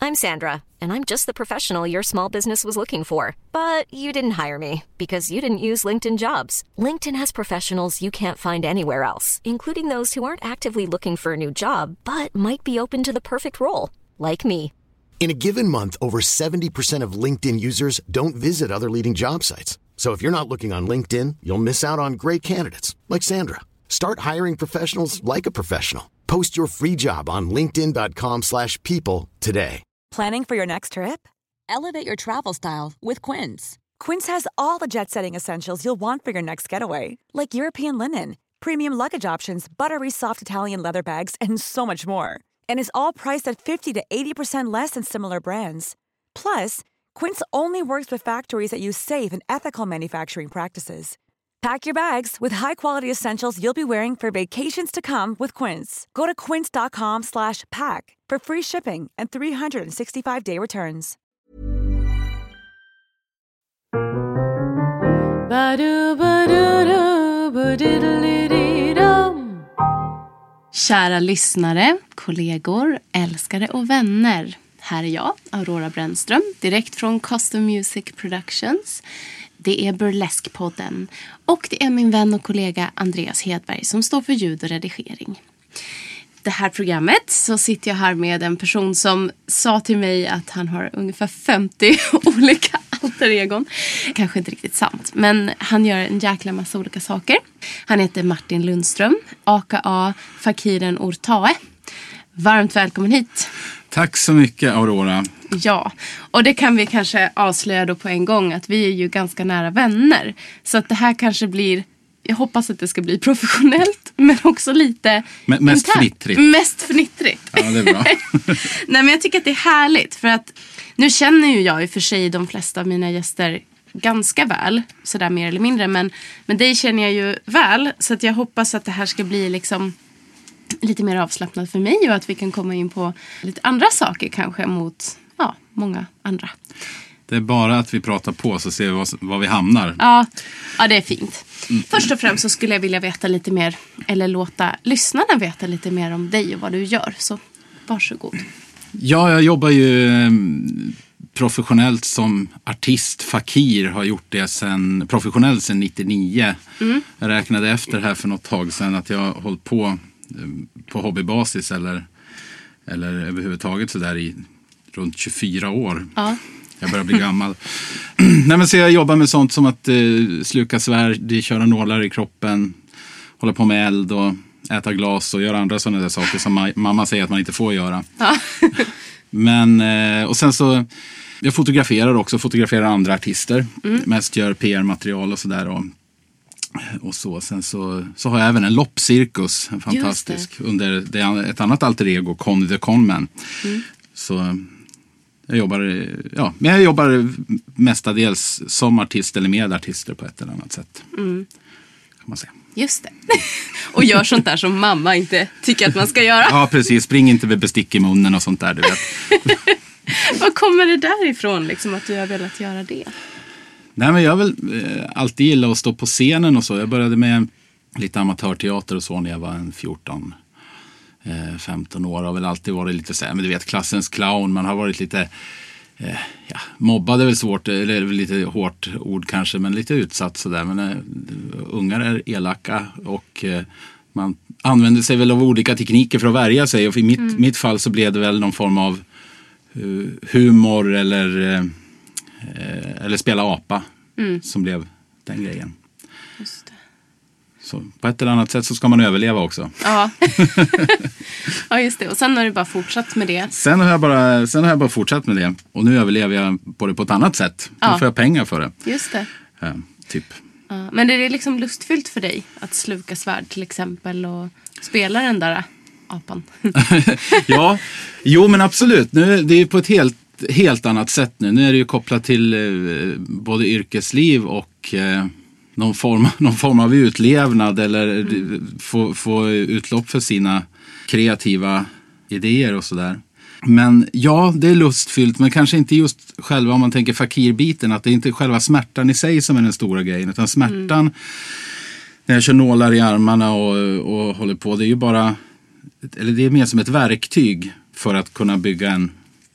I'm Sandra, and I'm just the professional your small business was looking for. But you didn't hire me because you didn't use LinkedIn Jobs. LinkedIn has professionals you can't find anywhere else, including those who aren't actively looking for a new job, but might be open to the perfect role, like me. In a given month, over 70% of LinkedIn users don't visit other leading job sites. So if you're not looking on LinkedIn, you'll miss out on great candidates like Sandra. Start hiring professionals like a professional. Post your free job on linkedin.com/people today. Planning for your next trip? Elevate your travel style with Quince. Quince has all the jet-setting essentials you'll want for your next getaway, like European linen, premium luggage options, buttery soft Italian leather bags, and so much more. And is all priced at 50 to 80% less than similar brands. Plus, Quince only works with factories that use safe and ethical manufacturing practices. Pack your bags with high-quality essentials you'll be wearing for vacations to come with Quince. Go to quince.com/pack for free shipping and 365-day returns. Kära lyssnare, kollegor, älskare och vänner. Här är jag, Aurora Brännström, direkt från Custom Music Productions. Det är Burlesque-podden och det är min vän och kollega Andreas Hedberg som står för ljud och redigering. Det här programmet så sitter jag här med en person som sa till mig att han har ungefär 50 olika alter egon. Kanske inte riktigt sant, men han gör en jäkla massa olika saker. Han heter Martin Lundström, aka Fakiren Ortae. Varmt välkommen hit. Tack så mycket, Aurora. Ja, och det kan vi kanske avslöja då på en gång att vi är ju ganska nära vänner. Så att det här kanske blir, jag hoppas att det ska bli professionellt, men också lite mest fnittrigt. Mest fnittrigt. Ja, det är bra. Nej, men jag tycker att det är härligt för att nu känner ju jag i och för sig de flesta av mina gäster ganska väl, sådär mer eller mindre, men dig känner jag ju väl, så att jag hoppas att det här ska bli liksom lite mer avslappnat för mig och att vi kan komma in på lite andra saker kanske mot många andra. Det är bara att vi pratar på så ser vi var vi hamnar. Ja, det är fint. Först och främst så skulle jag vilja veta lite mer, eller låta lyssnarna veta lite mer om dig och vad du gör. Så varsågod. Ja, jag jobbar ju professionellt som artist, fakir, har gjort det professionellt sedan 99. Jag räknade efter här för något tag sedan att jag har hållit på hobbybasis eller överhuvudtaget så där i runt 24 år. Ja. Jag börjar bli gammal. Nej, men så jag jobbar med sånt som att sluka svärd, köra nålar i kroppen, hålla på med eld och äta glas och göra andra sådana där saker som mamma säger att man inte får göra. Ja. Men, och sen så, jag fotograferar andra artister. Mest gör PR-material och sådär och så. Sen så har jag även en loppcirkus, fantastisk, under ett annat alter ego, Conny the Conman. Så jag jobbar mestadels som artist eller med artister på ett eller annat sätt. Kan man säga. Just det. Och gör sånt där som mamma inte tycker att man ska göra. Ja, precis. Spring inte med bestick i munnen och sånt där, du vet. Vad kommer det där ifrån, liksom, att du har velat göra det? Nej, men jag har väl alltid gillat att stå på scenen och så. Jag började med lite amatörteater och så när jag var 15 år. Har väl alltid varit lite så här, men du vet, klassens clown. Man har varit lite mobbad är väl svårt, eller lite hårt ord kanske, men lite utsatt sådär. Men ungar är elaka och man använder sig väl av olika tekniker för att värja sig. Och i mitt fall så blev det väl någon form av humor eller spela apa som blev den grejen. Just det. Så på ett eller annat sätt så ska man överleva också. Ja. Ja, just det. Och sen har du bara fortsatt med det. Sen har jag bara fortsatt med det. Och nu överlever jag på det på ett annat sätt. Nu får jag pengar för det. Just det. Typ. Ja. Men är det liksom lustfyllt för dig att sluka svärd till exempel och spela den där apan? Ja, jo men absolut. Nu, det är på ett helt annat sätt nu. Nu är det ju kopplat till både yrkesliv och någon form av utlevnad eller få utlopp för sina kreativa idéer och sådär. Men ja, det är lustfyllt, men kanske inte just själva, om man tänker fakirbiten, att det är inte själva smärtan i sig som är den stora grejen, utan smärtan när jag kör nålar i armarna och håller på, det är ju bara, eller det är mer som ett verktyg för att kunna bygga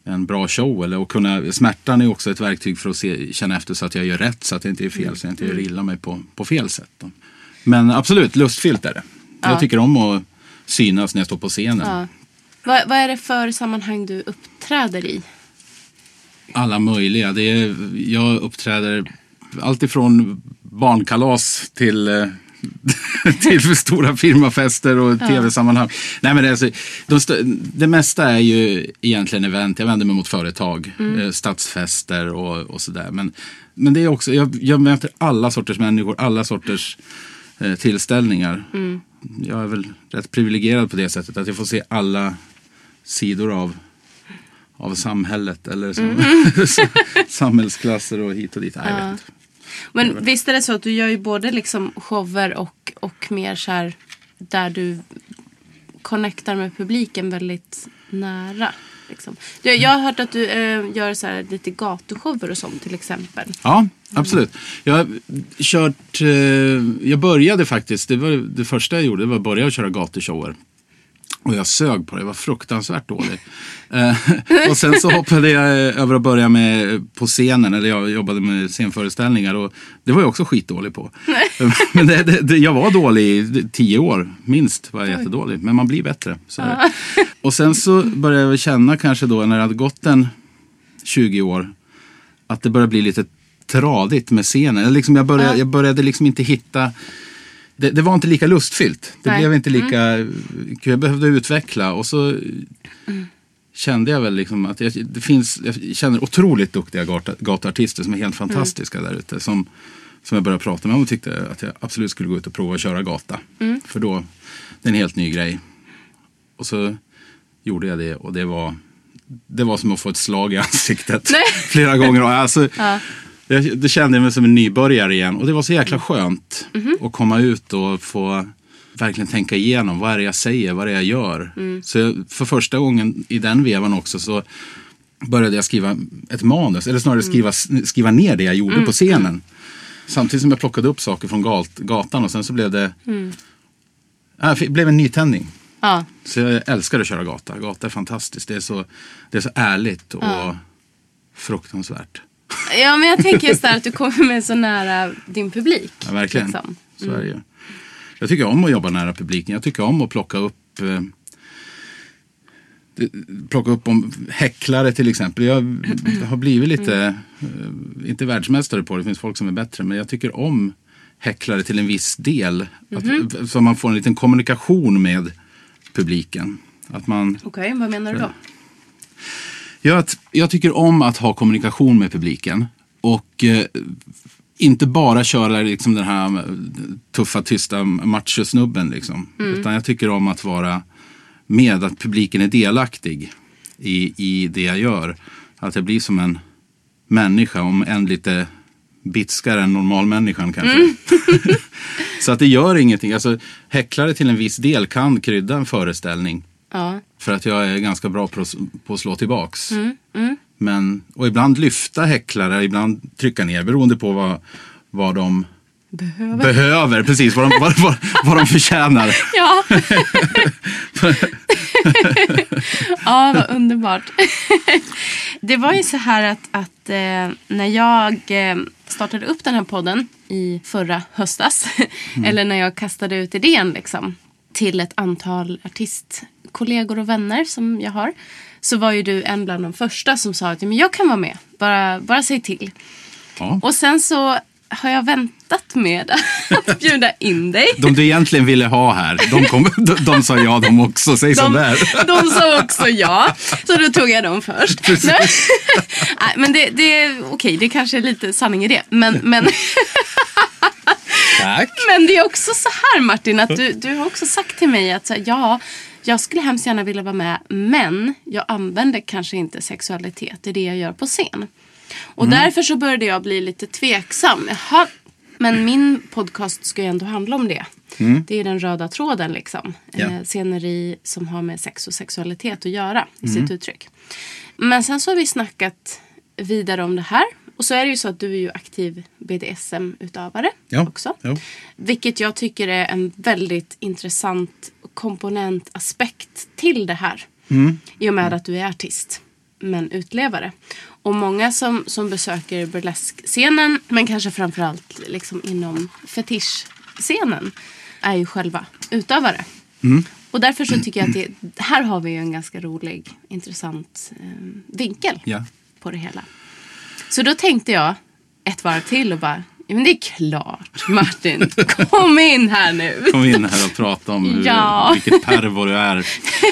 en bra show. Eller att kunna, smärtan är också ett verktyg för att känna efter så att jag gör rätt, så att jag inte är fel, så jag inte gör illa mig på fel sätt. Då. Men absolut, lustfyllt är det. Jag tycker om att synas när jag står på scenen. Ja. Vad är det för sammanhang du uppträder i? Alla möjliga. Jag uppträder allt ifrån barnkalas till för stora firmafester och tv-sammanhang. Nej, men det mesta är ju egentligen event. Jag vänder mig mot företag, stadsfester och sådär. Men det är också, jag möter alla sorters människor, alla sorters tillställningar. Jag är väl rätt privilegierad på det sättet att jag får se alla sidor av samhället eller samhällsklasser och hit och dit. Jag vet. Men visst är det så att du gör ju både liksom shower och mer så här där du connectar med publiken väldigt nära. Liksom. Jag har hört att du gör så här lite gatushower och sånt till exempel. Ja, absolut. Jag började faktiskt, det första jag gjorde var att börja köra gatushower. Och jag sög på det, var fruktansvärt dålig. Och sen så hoppade jag över att börja med på scenen, eller jag jobbade med scenföreställningar och det var jag också skitdålig på. Men jag var dålig i 10 år, minst var jag jättedålig, men man blir bättre. Så och sen så började jag känna kanske då när det hade gått 20 år att det började bli lite tradigt med scenen. Liksom jag började liksom inte hitta... Det var inte lika lustfyllt. Det blev inte lika... Jag behövde utveckla. Och så kände jag väl liksom att jag känner otroligt duktiga gatuartister som är helt fantastiska där ute. Som jag började prata med och tyckte att jag absolut skulle gå ut och prova att köra gata. För då, det är en helt ny grej. Och så gjorde jag det och det var som att få ett slag i ansiktet flera gånger. Alltså... Det kände jag mig som en nybörjare igen. Och det var så jäkla skönt att komma ut och få verkligen tänka igenom vad är det jag säger, vad är det jag gör. Så för första gången i den vevan också så började jag skriva ett manus. Eller snarare skriva ner det jag gjorde på scenen. Samtidigt som jag plockade upp saker från gatan. Och sen så blev det blev en nytändning. Så jag älskar att köra gata. Gata är fantastiskt. Det är så ärligt och fruktansvärt. Ja, men jag tänker just där att du kommer med så nära din publik. Ja, verkligen. Liksom. Så är det ju. Jag tycker om att jobba nära publiken. Jag tycker om att plocka upp om häcklare till exempel. Jag har blivit lite, inte världsmästare på det. Det finns folk som är bättre. Men jag tycker om häcklare till en viss del. Så man får en liten kommunikation med publiken. Okej, vad menar du då? Jag tycker om att ha kommunikation med publiken och inte bara köra liksom den här tuffa, tysta machosnubben liksom. Utan jag tycker om att vara med, att publiken är delaktig i det jag gör. Att jag blir som en människa, om en lite bitskare än normalmänniskan kanske. Så att det gör ingenting. Alltså, häcklare till en viss del kan krydda en föreställning. För att jag är ganska bra på att slå tillbaks. Och ibland lyfta häcklare, ibland trycka ner, beroende på vad de behöver. Precis, vad de förtjänar. Ja. Ja, vad underbart. Det var ju så här att när jag startade upp den här podden i förra höstas, eller när jag kastade ut idén liksom, till ett antal artistkollegor och vänner som jag har, så var ju du en bland de första som sa att men jag kan vara med, bara säg till. Och sen så har jag väntat med att bjuda in dig. De du egentligen ville ha här, de sa ja de också, säg som där. De sa också ja, så då tog jag dem först. Nej, men det okej, det kanske är lite sanning i det, men Tack. Men det är också så här, Martin, att du har också sagt till mig att jag skulle hemskt gärna vilja vara med, men jag använder kanske inte sexualitet i det jag gör på scen. Och därför så började jag bli lite tveksam. Jaha, men min podcast ska ju ändå handla om det. Det är den röda tråden liksom. Sceneri som har med sex och sexualitet att göra i sitt uttryck. Men sen så har vi snackat vidare om det här. Och så är det ju så att du är ju aktiv BDSM-utövare också. Ja. Vilket jag tycker är en väldigt intressant komponentaspekt till det här. I och med att du är artist. men utlevare. Och många som besöker burleskscenen, men kanske framförallt liksom inom fetischscenen, är ju själva utövare. Och därför så tycker jag att här har vi ju en ganska rolig, intressant vinkel på det hela. Så då tänkte jag ett varv till och bara, men det är klart, Martin, kom in här nu. Kom in här och prata om vilket pervo du är.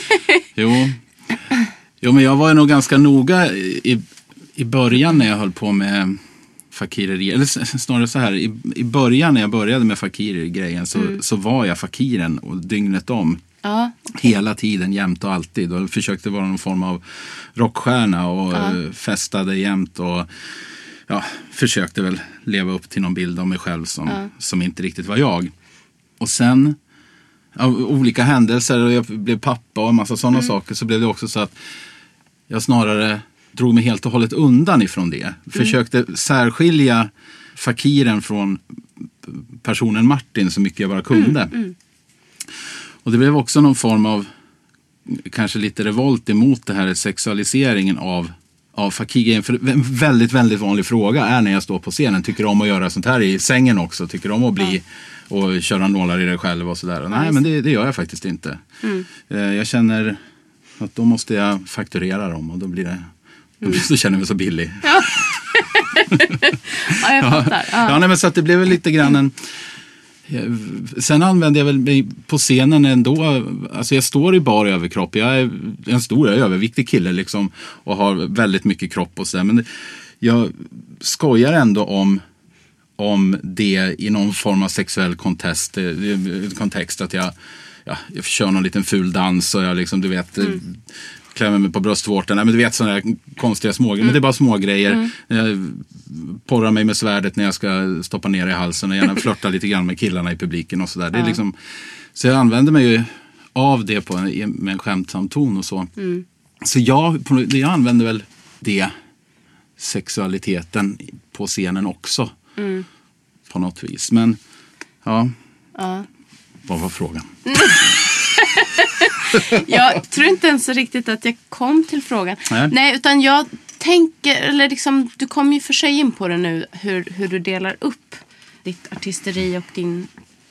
Jo, men jag var nog ganska noga i början när jag höll på med fakireri. Eller snarare så här, i början när jag började med fakir-grejen så var jag fakiren och dygnet om. Ja. Hela tiden, jämt och alltid. Och försökte vara någon form av rockstjärna och festade jämt och försökte väl leva upp till någon bild av mig själv som inte riktigt var jag. Och sen av olika händelser, och jag blev pappa och en massa sådana saker, så blev det också så att jag snarare drog mig helt och hållet undan ifrån det. Försökte särskilja fakiren från personen Martin så mycket jag bara kunde. Och det blev också någon form av kanske lite revolt emot det här sexualiseringen av fakir. För en väldigt, väldigt vanlig fråga är när jag står på scenen, tycker du om att göra sånt här i sängen också? Tycker du om att bli och köra nålar i dig själv och sådär? Nej, men det gör jag faktiskt inte. Jag känner att då måste jag fakturera dem och då blir det då känner jag mig så billig. Ja, jag fattar. Ja, nej, men så att det blev väl lite grann en... Sen använder jag väl mig på scenen ändå. Alltså jag står i bar överkropp. Jag är en stor överviktig kille liksom och har väldigt mycket kropp och sådär. Men jag skojar ändå om det i någon form av sexuell kontext att jag kör någon liten ful dans och jag liksom, du vet, klämmer mig på bröstvårtan. Nej, men du vet sådana där konstiga smågrejer. Men det är bara små grejer. Jag porrar mig med svärdet när jag ska stoppa ner i halsen och gärna flörta lite grann med killarna i publiken och sådär. Det är liksom, så jag använder mig ju av det med en skämtsam ton och så. Så jag använder väl det, sexualiteten på scenen också. På något vis. Men vad var frågan? Jag tror inte ens riktigt att jag kom till frågan. Nej, utan jag tänker, eller liksom, du kom ju för sig in på det nu, hur du delar upp ditt artisteri och din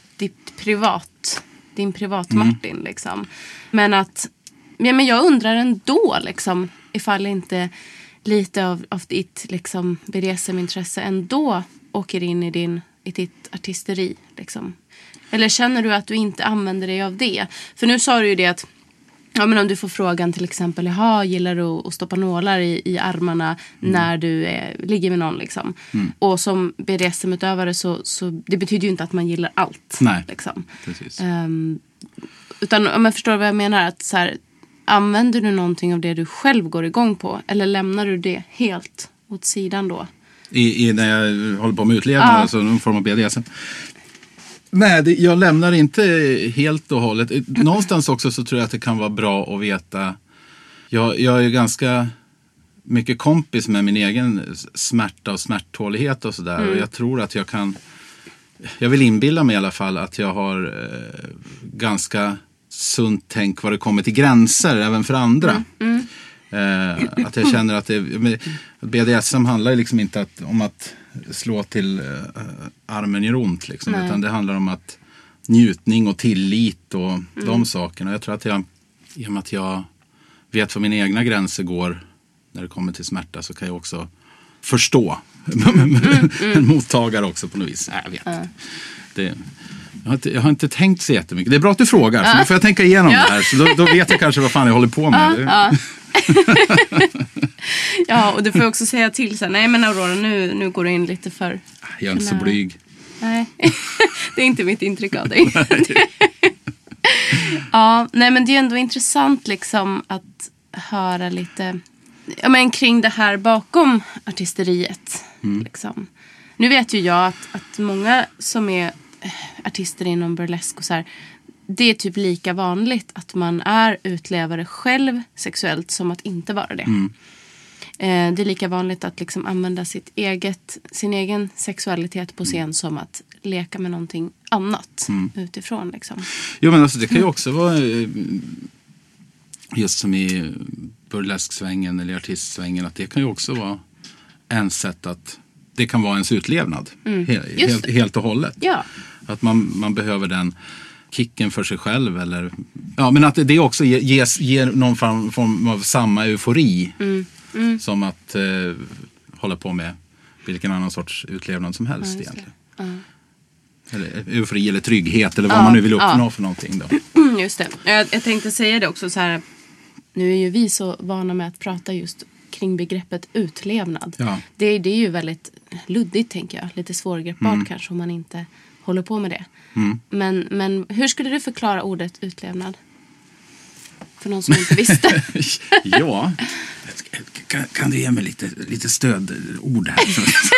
privat Martin liksom. Men att men jag undrar ändå liksom, ifall inte lite av ditt liksom BDSM-intresse ändå åker in i ditt artisteri liksom. Eller känner du att du inte använder dig av det? För nu sa du ju det att men om du får frågan till exempel, gillar du att stoppa nålar i armarna när du ligger med någon liksom. Och som BDSM-utövare så det betyder ju inte att man gillar allt. Nej, liksom. Precis. Utan om jag förstår vad jag menar, att så här, använder du någonting av det du själv går igång på? Eller lämnar du det helt åt sidan då? När jag håller på med utlevnad, alltså någon form av BDSM. Nej, jag lämnar inte helt och hållet. Någonstans också så tror jag att det kan vara bra att veta. Jag är ganska mycket kompis med min egen smärta och smärttålighet och sådär. Och jag tror att jag vill inbilla mig i alla fall att jag har ganska sunt tänk vad det kommer till gränser även för andra. Att jag känner att BDSM handlar liksom inte om att slå till armen gör ont liksom, utan det handlar om att njutning och tillit och de sakerna. Jag tror att i och med att jag vet vad mina egna gränser går när det kommer till smärta, så kan jag också förstå en mottagare också på något vis. Jag vet. Jag har inte tänkt så jättemycket. Det är bra att du frågar, så nu får jag tänka igenom det här. Så då vet jag kanske vad fan jag håller på med. Ja, och du får också säga till sen. Nej men Aurora, nu går du in lite för... Jag är inte så blyg. Nej, det är inte mitt intryck av dig. Nej men det är ändå intressant liksom att höra lite kring det här bakom artisteriet. Liksom. Nu vet ju jag att många som är artister inom burlesk och så här, det är typ lika vanligt att man är utlevare själv sexuellt som att inte vara det. Det är lika vanligt att liksom använda sin egen sexualitet på scen som att leka med någonting annat utifrån. Liksom. Jo, men alltså det kan ju också vara just som i burlesksvängen eller artistsvängen, att det kan ju också vara en sätt att det kan vara ens utlevnad helt och hållet. Ja. Att man behöver den kicken för sig själv, eller men att det också ger någon form av samma eufori som att hålla på med vilken annan sorts utlevnad som helst egentligen. Eller eufori eller trygghet eller vad man nu vill uppnå för någonting då. Just det. Jag tänkte säga det också så här, nu är ju vi så vana med att prata just kring begreppet utlevnad. Ja. Det är ju väldigt luddigt, tänker jag. Lite svårgreppbart kanske om man inte håller på med det. Men hur skulle du förklara ordet utlevnad? För någon som inte visste. Ja, kan du ge mig lite stödord här?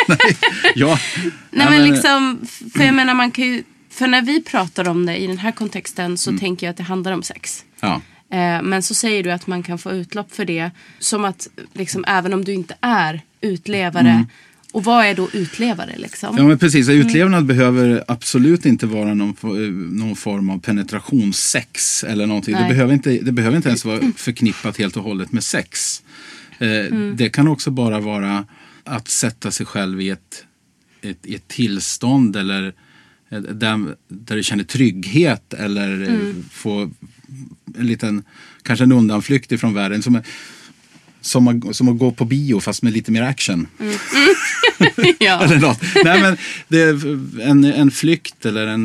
Nej, men liksom, för jag menar, man kan ju, för när vi pratar om det i den här kontexten så tänker jag att det handlar om sex. Ja. Men så säger du att man kan få utlopp för det som att liksom, även om du inte är utlevare. Och vad är då utlevare liksom? Ja, men precis. Utlevnad behöver absolut inte vara någon form av penetrationssex eller någonting. Det behöver inte ens vara förknippat helt och hållet med sex. Det kan också bara vara att sätta sig själv i ett tillstånd eller där du känner trygghet eller få en liten, kanske en undanflykt ifrån världen som att gå på bio fast med lite mer action. Ja. Eller något. Nej, men det är en flykt eller en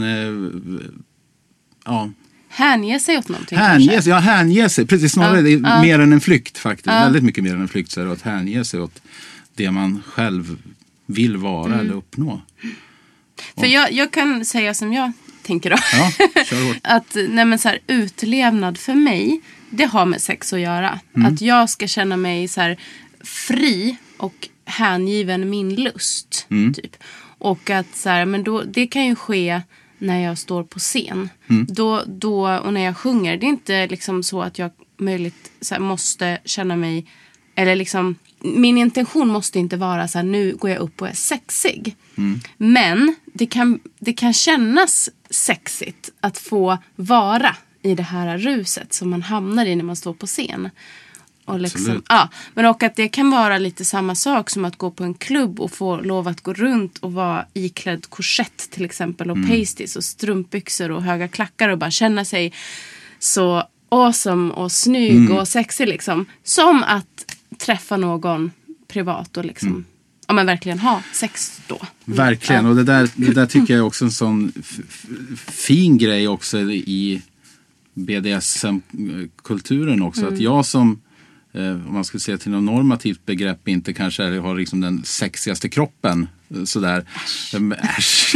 hänge sig åt någonting. Hänge sig. Precis, snarare mer än en flykt faktiskt. Väldigt mycket mer än en flykt, så är det att hänge sig åt det man själv vill vara eller uppnå. För jag kan säga som jag tänker då. Ja, kör hårt. Att så här, utlevnad för mig, det har med sex att göra. Att jag ska känna mig så här fri och hängiven min lust. Typ. Och att så här, men då, det kan ju ske när jag står på scen. Då, och när jag sjunger, det är inte liksom så att jag möjligt så här, måste känna mig, eller liksom, min intention måste inte vara så här, nu går jag upp och är sexig. Men det kan kännas sexigt att få vara i det här ruset som man hamnar i när man står på scen. Och liksom, men och att det kan vara lite samma sak som att gå på en klubb och få lov att gå runt och vara iklädd korsett till exempel och pasties och strumpbyxor och höga klackar och bara känna sig så awesome och snygg och sexig liksom. Som att träffa någon privat och liksom men verkligen ha sex då. Verkligen, och det där tycker jag är också en sån fin grej också i BDSM-kulturen också. Att jag som, om man skulle säga till något normativt begrepp, inte kanske har liksom den sexigaste kroppen sådär. Äsch.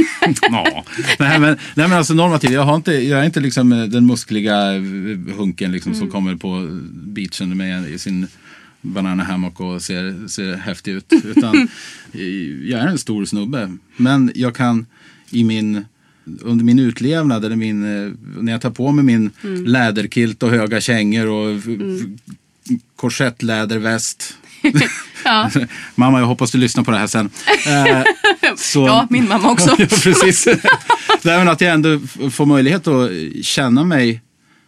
Nej men alltså normativt, jag är inte liksom den muskliga hunken liksom som kommer på beachen med i sin banana hammock och ser häftig ut, utan jag är en stor snubbe, men jag kan under min utlevnad eller när jag tar på mig min läderkilt och höga kängor och korsettläderväst. Ja. Mamma, jag hoppas du lyssnar på det här sen. Så, ja, min mamma också. Ja, precis. Men att jag ändå får möjlighet att känna mig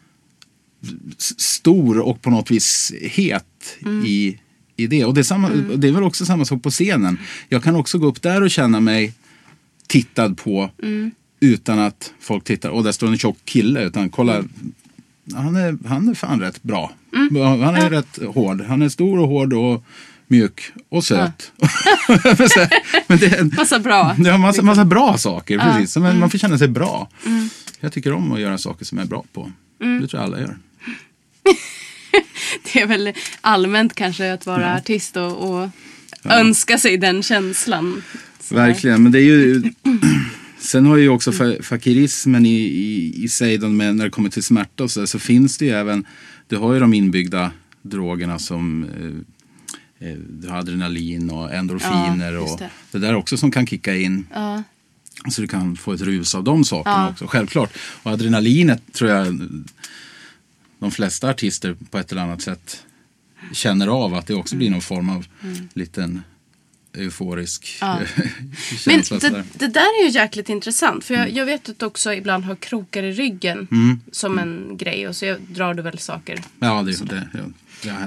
stor och på något vis het i det. Och det är väl också samma sak på scenen. Jag kan också gå upp där och känna mig tittad på utan att folk tittar. Och där står en tjock kille, utan kolla, han är fan rätt bra. Han är rätt hård. Han är stor och hård och mjuk och söt. Men det är massa bra. Ja, massa bra saker, precis. Men man får känna sig bra. Jag tycker om att göra saker som jag är bra på. Det tror jag alla gör. Det är väl allmänt kanske att vara artist och önska sig den känslan. Verkligen, men det är ju... Sen har ju också fakirismen i sig, när det kommer till smärta och så finns det ju även... Du har ju de inbyggda drogerna som du har adrenalin och endorfiner och det där också som kan kicka in. Ja. Så du kan få ett rus av de sakerna också, självklart. Och adrenalinet tror jag de flesta artister på ett eller annat sätt känner av, att det också blir någon form av liten euforisk känsla. Men det där är ju jäkligt intressant, för jag vet att också ibland har krokar i ryggen som en grej, och så drar du väl saker. Ja, det har hänt.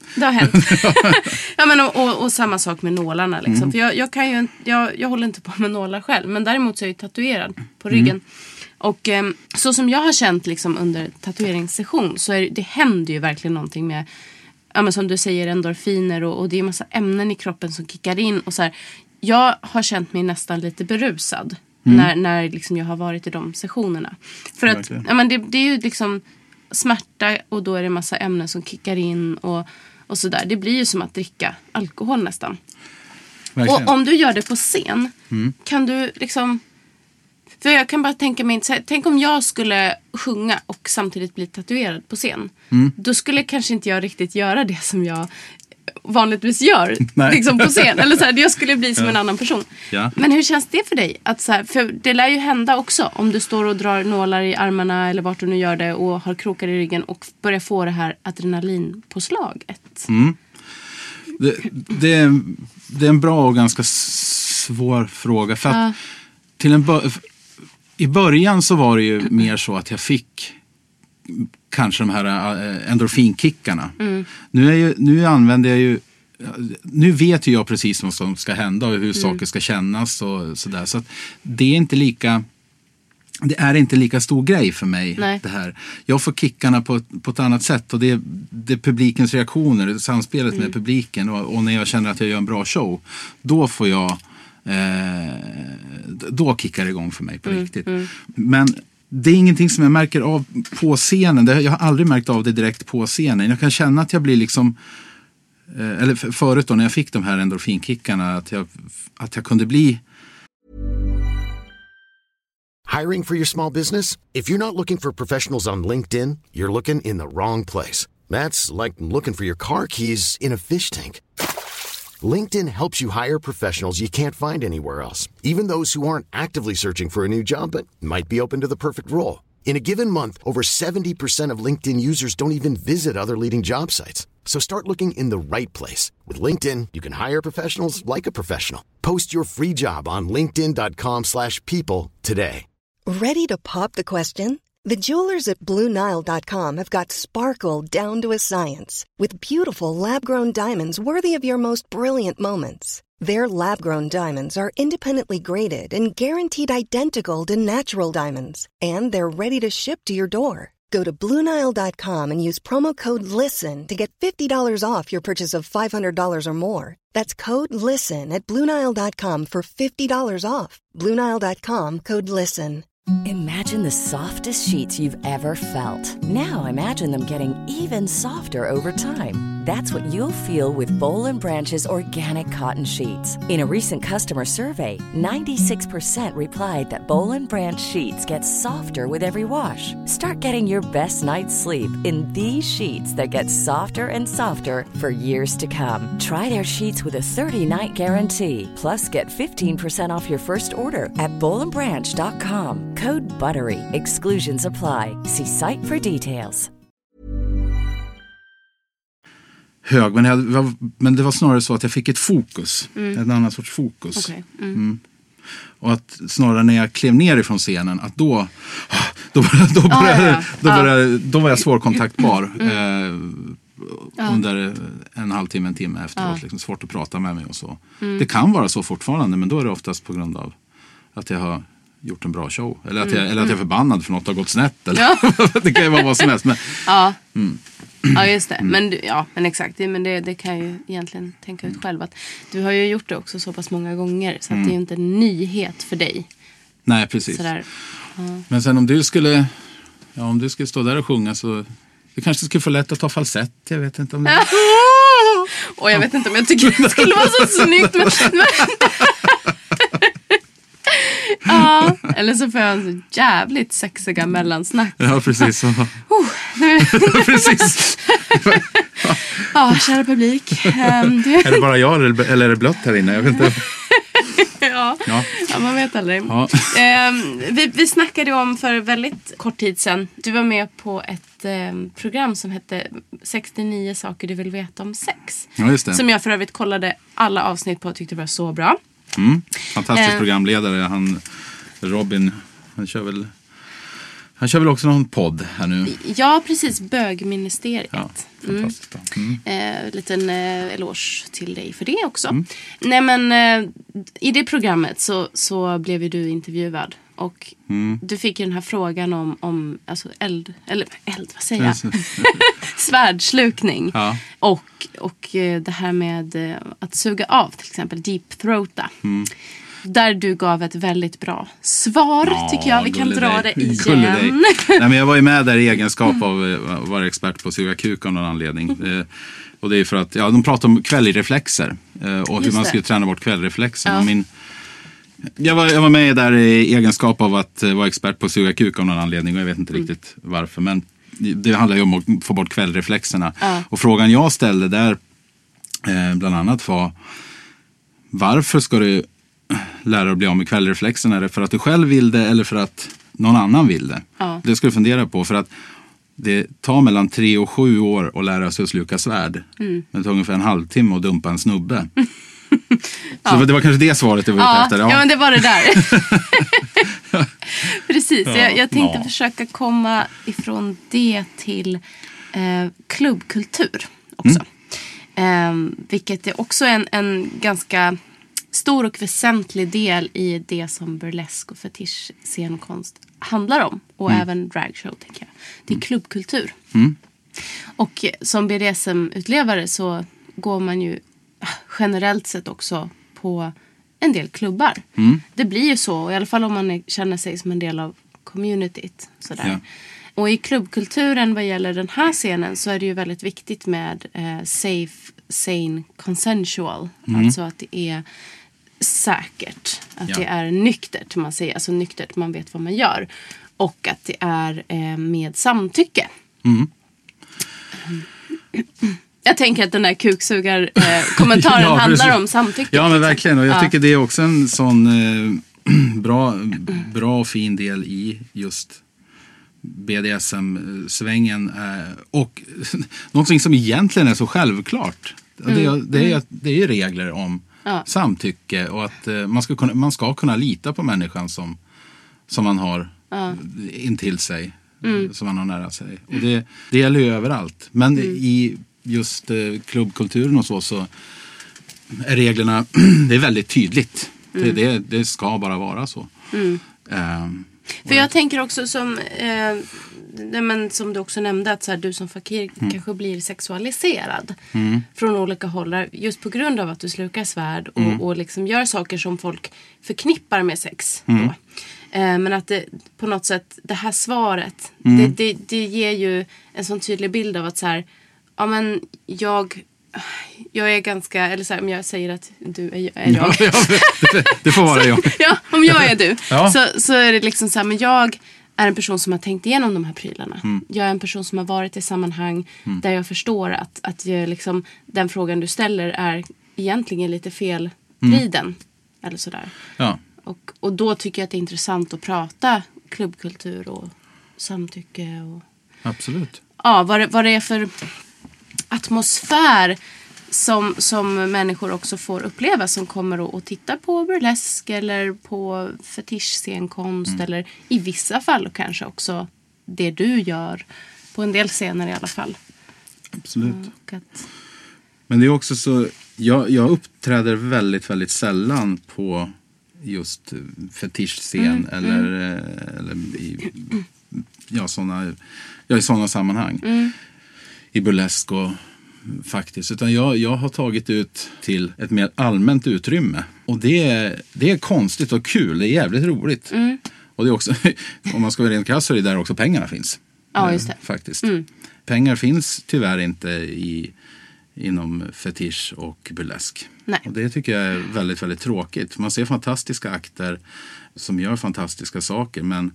Det har hänt. Ja, men och samma sak med nålarna liksom. För jag håller inte på med nålar själv. Men däremot så är jag tatuerad på ryggen. Och så som jag har känt liksom under tatueringssession så det händer ju verkligen någonting med, ja, men som du säger, endorfiner och det är en massa ämnen i kroppen som kickar in och så här. Jag har känt mig nästan lite berusad när liksom jag har varit i de sessionerna. För att ja, men det är ju liksom smärta och då är det en massa ämnen som kickar in och sådär. Det blir ju som att dricka alkohol nästan. Verkligen. Och om du gör det på scen kan du liksom... För jag kan bara tänka mig, tänk om jag skulle sjunga och samtidigt bli tatuerad på scen. Då skulle kanske inte jag riktigt göra det som jag vanligtvis gör liksom på scen. Eller så här, jag skulle bli som en annan person. Ja. Men hur känns det för dig? Att så här, för det lär ju hända också om du står och drar nålar i armarna eller vart du nu gör det och har krokar i ryggen och börjar få det här adrenalinpåslaget. Det är en bra och ganska svår fråga. För att i början så var det ju mer så att jag fick kanske de här endorfinkickarna. Nu använder jag ju, nu vet ju jag precis vad som ska hända och hur saker ska kännas och sådär. Så att det är inte lika stor grej för mig. Nej. Det här. Jag får kickarna på ett annat sätt och det är publikens reaktioner, samspelet med publiken och när jag känner att jag gör en bra show, då får jag då kickar det igång för mig på riktigt. Men det är ingenting som jag märker av på scenen. Jag har aldrig märkt av det direkt på scenen. Jag kan känna att jag blir liksom eller förut då när jag fick de här endorfinkickarna att jag kunde bli. Hiring for your small business? If you're not looking for professionals on LinkedIn, you're looking in the wrong place. That's like looking for your car keys in a fish tank. LinkedIn helps you hire professionals you can't find anywhere else, even those who aren't actively searching for a new job but might be open to the perfect role. In a given month, over 70% of LinkedIn users don't even visit other leading job sites. So start looking in the right place. With LinkedIn, you can hire professionals like a professional. Post your free job on linkedin.com/people today. Ready to pop the question? The jewelers at BlueNile.com have got sparkle down to a science with beautiful lab-grown diamonds worthy of your most brilliant moments. Their lab-grown diamonds are independently graded and guaranteed identical to natural diamonds, and they're ready to ship to your door. Go to BlueNile.com and use promo code LISTEN to get $50 off your purchase of $500 or more. That's code LISTEN at BlueNile.com for $50 off. BlueNile.com, code LISTEN. Imagine the softest sheets you've ever felt. Now imagine them getting even softer over time. That's what you'll feel with Boll & Branch's organic cotton sheets. In a recent customer survey, 96% replied that Boll & Branch sheets get softer with every wash. Start getting your best night's sleep in these sheets that get softer and softer for years to come. Try their sheets with a 30-night guarantee. Plus, get 15% off your first order at bollandbranch.com. Code BUTTERY. Exclusions apply. See site for details. Men det var snarare så att jag fick ett fokus. En annan sorts fokus. Okay. Och att snarare när jag klev ner ifrån scenen att då var jag svårkontaktbar under en halvtimme, en timme efteråt. Liksom svårt att prata med mig och så. Det kan vara så fortfarande, men då är det oftast på grund av att jag har gjort en bra show. Eller att jag är förbannad för något har gått snett. Eller det kan ju vara vad som helst. Men, Ja, just det. Men exakt. Men det kan jag ju egentligen tänka ut själv. Att du har ju gjort det också så pass många gånger. Så att det är ju inte en nyhet för dig. Nej, precis. Sådär. Men sen om du skulle stå där och sjunga så du kanske skulle få lätt att ta falsett. Jag vet inte om det... Och jag vet inte om jag tycker det skulle vara så snyggt. Men... Ja, eller så får jag en så jävligt sexiga mellansnack. Ja, precis. Precis. Ja, kära publik. Är det bara jag eller är det blött här inne? Jag vet inte. Ja, man vet aldrig. Ja. Vi snackade om för väldigt kort tid sedan. Du var med på ett program som hette 69 saker du vill veta om sex. Ja, just det. Som jag för övrigt kollade alla avsnitt på och tyckte det var så bra. Fantastisk programledare. Robin, han kör väl Han kör väl också någon podd här nu? Ja, precis. Bögministeriet. Ja, fantastiskt bra. Liten eloge till dig för det också. Nej, men i det programmet så blev ju du intervjuad. Och du fick ju den här frågan om alltså eld, vad säger jag? Svärdslukning. Ja. Och det här med att suga av, till exempel deep throata. Där du gav ett väldigt bra svar, tycker jag. Vi kan dra det igen. Nej, men jag var ju med där i egenskap av att vara expert på att suga kuk av någon anledning. Och det är för att de pratar om kvällreflexer och hur man skulle träna bort kvällreflexen. Ja. Jag var med där i egenskap av att vara expert på att suga kuk av någon anledning, och jag vet inte riktigt varför, men det handlar ju om att få bort kvällreflexerna. Och frågan jag ställde där bland annat var: varför ska du lära dig att bli av med kvällreflexerna? Är det för att du själv vill det eller för att någon annan vill det? Det ska du fundera på, för att det tar mellan 3 och 7 år att lära sig att sluka svärd. Men det tar ungefär en halvtimme att dumpa en snubbe. Så det var kanske det svaret du var ute efter. Ja, men det var det där. Precis, jag tänkte försöka komma ifrån det till klubbkultur också. Vilket är också en ganska stor och väsentlig del i det som burlesk och fetisch scenkonst handlar om. Och även dragshow, tänker jag. Det är klubbkultur. Och som BDSM-utlevare så går man ju generellt sett också på en del klubbar. Det blir ju så, i alla fall om man känner sig som en del av communityt. Sådär. Ja. Och i klubbkulturen vad gäller den här scenen så är det ju väldigt viktigt med safe, sane, consensual. Alltså att det är säkert. Att det är nyktert, man säger. Alltså nyktert, man vet vad man gör. Och att det är med samtycke. Jag tänker att den där kuksugar-kommentaren handlar om samtycke. Ja, men verkligen. Och jag tycker det är också en sån bra och fin del i just BDSM-svängen. Och någonting som egentligen är så självklart. Det är ju regler om samtycke och att man ska kunna lita på människan som man har intill sig. Som man har nära sig. Och det gäller ju överallt. Men i just klubbkulturen och så är reglerna, det är väldigt tydligt. Det ska bara vara så. För jag tänker också som du också nämnde, att så här, du som fakir kanske blir sexualiserad från olika håll. Just på grund av att du slukar svärd och liksom gör saker som folk förknippar med sex. Då. Men att det, på något sätt, det här svaret, det ger ju en sån tydlig bild av att så här, ja men jag är ganska, eller så här, om jag säger att du är jag. Det får vara jag. Ja, om jag är du. Så är det liksom så här, men jag är en person som har tänkt igenom de här prylarna. Jag är en person som har varit i sammanhang där jag förstår att jag liksom, den frågan du ställer är egentligen lite felvriden. Eller sådär. Ja. Och då tycker jag att det är intressant att prata klubbkultur och samtycke. Och, absolut. Ja, vad det är för atmosfär som människor också får uppleva som kommer och tittar på burlesk eller på fetischscenkonst eller i vissa fall kanske också det du gör på en del scener i alla fall. Absolut. Men det är också så, jag uppträder väldigt, väldigt sällan på just fetischscen eller i sådana sammanhang. I burlesk och faktiskt. Utan jag har tagit ut till ett mer allmänt utrymme. Och det är konstigt och kul. Det är jävligt roligt. Och det är också, om man ska vara rent krass, så är det där också pengarna finns. Ja, just det. Faktiskt. Pengar finns tyvärr inte inom fetisch och burlesk. Nej. Och det tycker jag är väldigt, väldigt tråkigt. Man ser fantastiska akter som gör fantastiska saker, men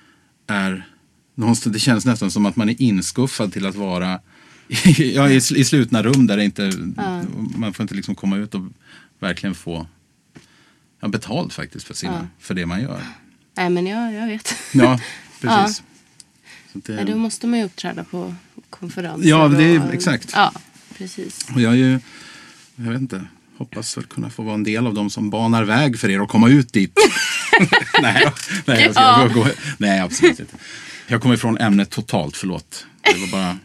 det känns nästan som att man är inskuffad till att vara i slutna rum där det inte man får inte liksom komma ut och verkligen få betalt faktiskt för det man gör. Nej, men jag vet. Ja, precis. Så det... Då måste man ju uppträda på konferenser. Ja, det är exakt. Ja, precis. Och jag vet inte, hoppas väl kunna få vara en del av dem som banar väg för er att komma ut dit. Nej, jag ska gå. Nej, absolut inte. Jag kommer ifrån ämnet totalt, förlåt. Det var bara...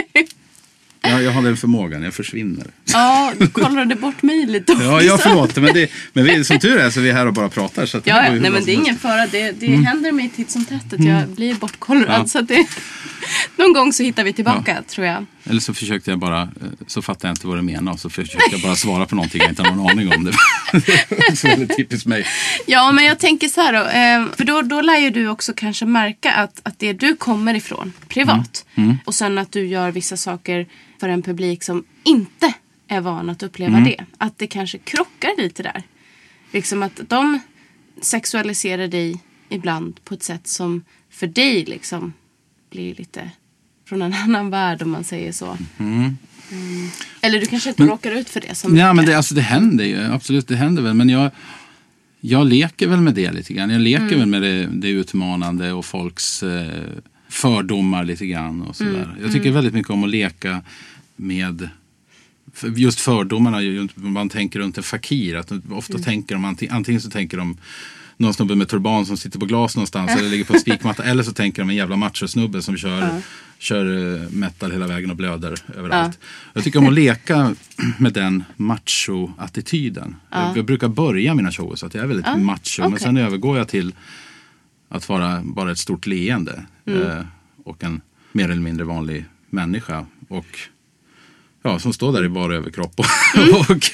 Jag har den förmågan, jag försvinner. Ja, du kollade bort mig lite också. Ja, förlåt. Men vi, som tur är så är vi här och bara pratar. Så att nej, men det är ingen fara. Det händer mig titt som tätt att jag blir bortkollrad. Ja. Så att någon gång så hittar vi tillbaka, tror jag. Eller så försökte jag bara, så fattade jag inte vad du menar. Och så försökte jag bara svara på någonting jag inte har någon aning om. Det så är det typiskt mig. Ja, men jag tänker så här då. För då lär ju du också kanske märka att det du kommer ifrån privat. Och sen att du gör vissa saker för en publik som inte är van att uppleva det. Att det kanske krockar lite där. Liksom att de sexualiserar dig ibland på ett sätt som för dig liksom blir lite från en annan värld, om man säger så. Eller du kanske inte råkar ut för det som... Ja, men det händer ju. Absolut, det händer väl. Men jag leker väl med det lite grann. Jag leker väl med det utmanande och folks fördomar lite grann och sådär. Jag tycker väldigt mycket om att leka med just fördomarna. Man tänker runt en fakir. Att ofta tänker de antingen så tänker de någon snubbe med turban som sitter på glas någonstans eller ligger på en spikmatta, eller så tänker de en jävla machosnubbe som kör metal hela vägen och blöder överallt. Jag tycker om att leka med den macho-attityden. Jag brukar börja mina shower så att jag är väldigt macho, men sen övergår jag till att vara bara ett stort leende och en mer eller mindre vanlig människa och som står där i bara överkropp och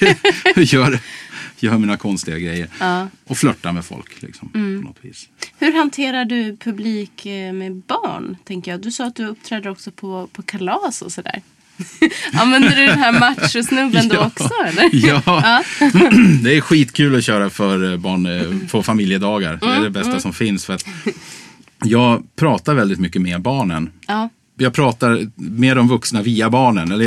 gör mina konstiga grejer. Och flörtar med folk liksom, på något vis. Hur hanterar du publik med barn, tänker jag? Du sa att du uppträder också på kalas och sådär. Använder du den här machosnubben då också, eller? Ja. Det är skitkul att köra för barn på familjedagar. Det är det bästa som finns, för att jag pratar väldigt mycket med barnen. Jag pratar med de vuxna via barnen. Eller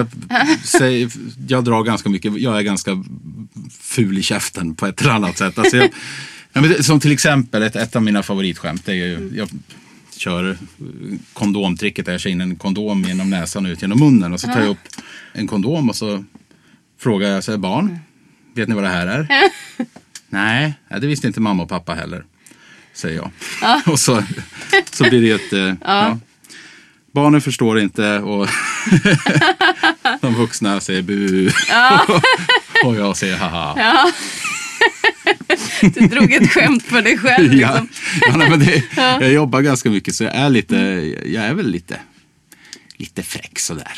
jag drar ganska mycket. Jag är ganska ful i käften på ett eller annat sätt. Alltså som till exempel ett av mina favoritskämt är ju, jag kör kondomtricket där jag kör in en kondom genom näsan och ut genom munnen. Och så tar jag upp en kondom och så frågar jag så barn, vet ni vad det här är? Nej, det visste inte mamma och pappa heller, säger jag. Och så blir det ett... Barnen förstår inte och de vuxna säger bu och jag säger haha. Du drog ett skämt för dig själv liksom. Jag jobbar ganska mycket så jag är väl lite fräck sådär.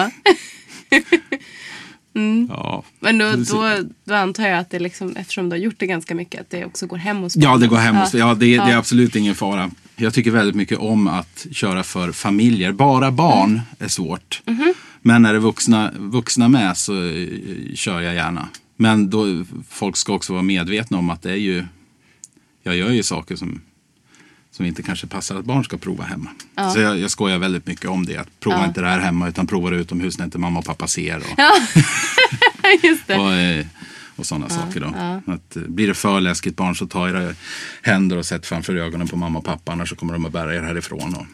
Men då antar jag att det liksom, eftersom du har gjort det ganska mycket, att det också går hem hos barn. Ja, det går hem hos det är absolut ingen fara. Jag tycker väldigt mycket om att köra för familjer. Bara barn är svårt. Men när det är vuxna med så kör jag gärna. Men då, folk ska också vara medvetna om att det är ju... Jag gör ju saker som inte kanske passar att barn ska prova hemma. Så jag skojar väldigt mycket om det. Att prova inte det här hemma utan prova det utomhus när inte mamma och pappa ser. Just det. Och sådana saker då. Att, blir det för läskigt barn så tar era händer och sätt framför ögonen på mamma och pappa. Annars så kommer de att bära er härifrån. Och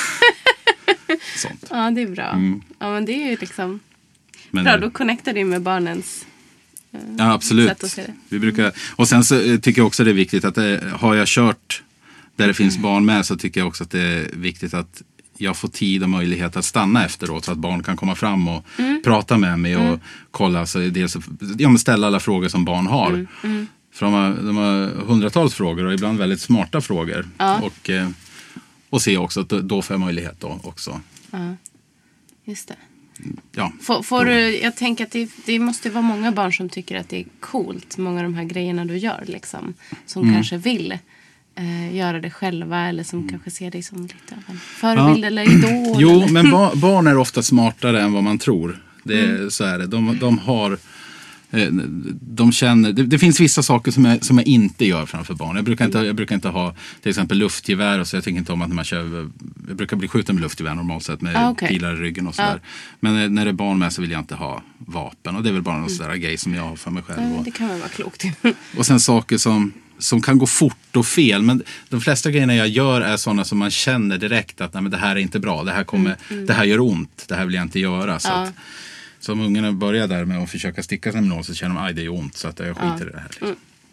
sånt. Ja, det är bra. Ja, men det är ju liksom... bra, då connectar du med barnens absolut. sätt att se det. Vi brukar, och sen så tycker jag också det är viktigt att har jag kört där det finns barn med, så tycker jag också att det är viktigt att jag får tid och möjlighet att stanna efteråt så att barn kan komma fram och prata med mig och kolla. Så dels, ställa alla frågor som barn har. För de har hundratals frågor och ibland väldigt smarta frågor. Och se också att då får jag möjlighet då också. Just det. Ja, får du, jag tänker att det måste vara många barn som tycker att det är coolt, många av de här grejerna du gör liksom, som kanske vill göra det själva, eller som kanske ser dig som lite av en förebild eller idol. Jo, men barn är ofta smartare än vad man tror. Så är det. De har... De känner, det finns vissa saker som jag inte gör framför barn. Jag brukar inte ha till exempel luftgevär, och så jag tycker inte om att när man kör, jag brukar bli skjuten med luftgevär normalt sett med pilar i ryggen och sådär. Men när det är barn med så vill jag inte ha vapen, och det är väl bara någon sådär grej som jag har för mig själv. Det kan väl vara klokt. Och sen saker som kan gå fort och fel, men de flesta grejerna jag gör är sådana som man känner direkt att nej, men det här är inte bra, det här gör ont, det här vill jag inte göra. Så om ungarna börjar där med att försöka sticka sig med någon, så känner de att det är ont, så att jag skiter i det här. Liksom.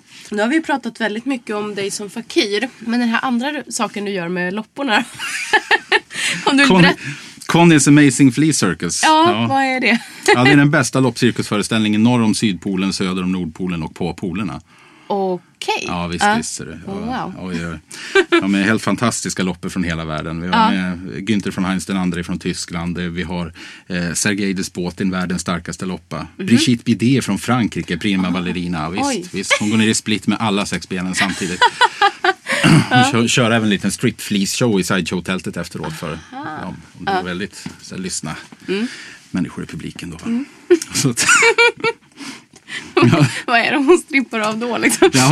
Nu har vi pratat väldigt mycket om dig som fakir. Men den här andra saken du gör med lopporna. Om du vill berätta. Connie's Amazing Flea Circus. Ja, vad är det? Ja, det är den bästa loppcirkusföreställningen norr om Sydpolen, söder om Nordpolen och på polerna. Okej. Ja, visst är det. Ja, Wow. Ja, med helt fantastiska loppor från hela världen. Vi har med Günther von Heinz den andre från Tyskland. Vi har Sergej Despotin, världens starkaste loppa. Brigitte Bidet från Frankrike, prima ballerina. Visst, hon går ner i split med alla 6 benen samtidigt. Hon kör även en liten strip fleece show i sideshow-tältet efteråt för om det var väldigt så här, lyssna människor i publiken då. Så att, Vad är det hon strippar av då liksom? Ja,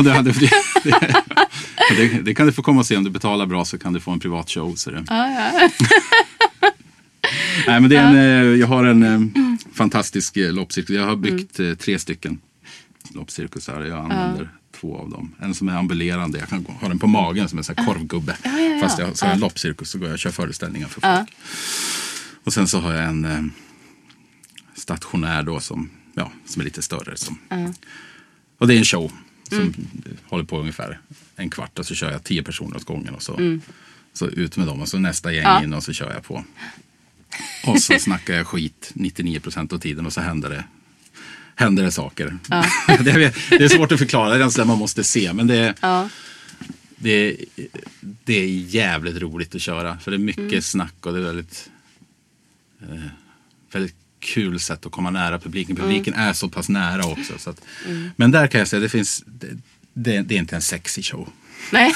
det kan du få komma och se. Om du betalar bra så kan du få en privat show. Så det. Nej, men det är jag har en fantastisk loppcirkus. Jag har byggt 3 stycken loppcirkusar. Jag använder 2 av dem. En som är ambulerande. Jag kan ha den på magen som en sån här korvgubbe. Fast jag har en loppcirkus så går jag och kör föreställningar för folk. Och sen så har jag en stationär då som är lite större. Och det är en show som håller på ungefär en kvart. Och så kör jag 10 personer åt gången. Och så ut med dem. Och så nästa gäng in och så kör jag på. Och så snackar jag skit 99% av tiden. Och så händer det saker. Det är svårt att förklara. Det är sådär man måste se. Men det är jävligt roligt att köra. För det är mycket snack och det är väldigt kul sätt att komma nära publiken. Publiken är så pass nära också. Så att, men där kan jag säga, det är inte en sexy show. Nej.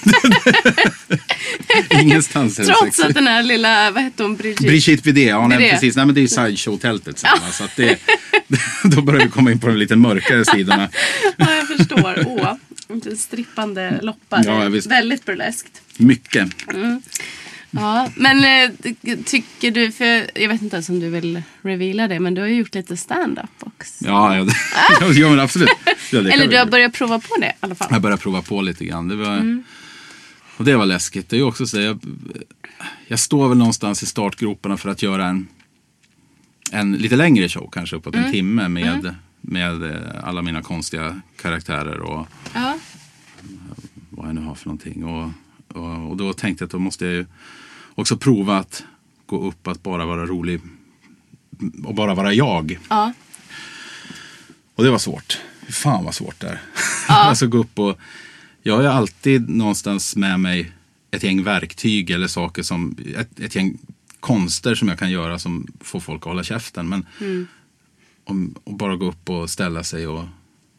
Ingenstans. Trots att den här lilla, vad heter hon? Brigitte Bidet, ja, nej, precis. Nej, men det är ju sideshow-tältet. Så att då börjar vi komma in på de lite mörkare sidorna. Ja, jag förstår. Inte strippande loppar. Ja, väldigt burleskt. Mycket. Ja, men tycker du, för jag vet inte ens om du vill reveala det, men du har ju gjort lite stand-up också. Ja, men absolut. Eller du har börjat prova på det i alla fall. Jag började prova på lite grann. Och det var läskigt. Det är ju också så jag står väl någonstans i startgroparna för att göra en lite längre show, kanske uppåt en timme med alla mina konstiga karaktärer och vad jag nu har för någonting. Och då tänkte jag att då måste jag ju också prova att gå upp att bara vara rolig och bara vara jag. Ja. Och det var svårt. Fan vad svårt det är. Alltså gå upp och jag har ju alltid någonstans med mig ett gäng verktyg eller saker som ett gäng konster som jag kan göra som får folk att hålla käften. Men och bara gå upp och ställa sig och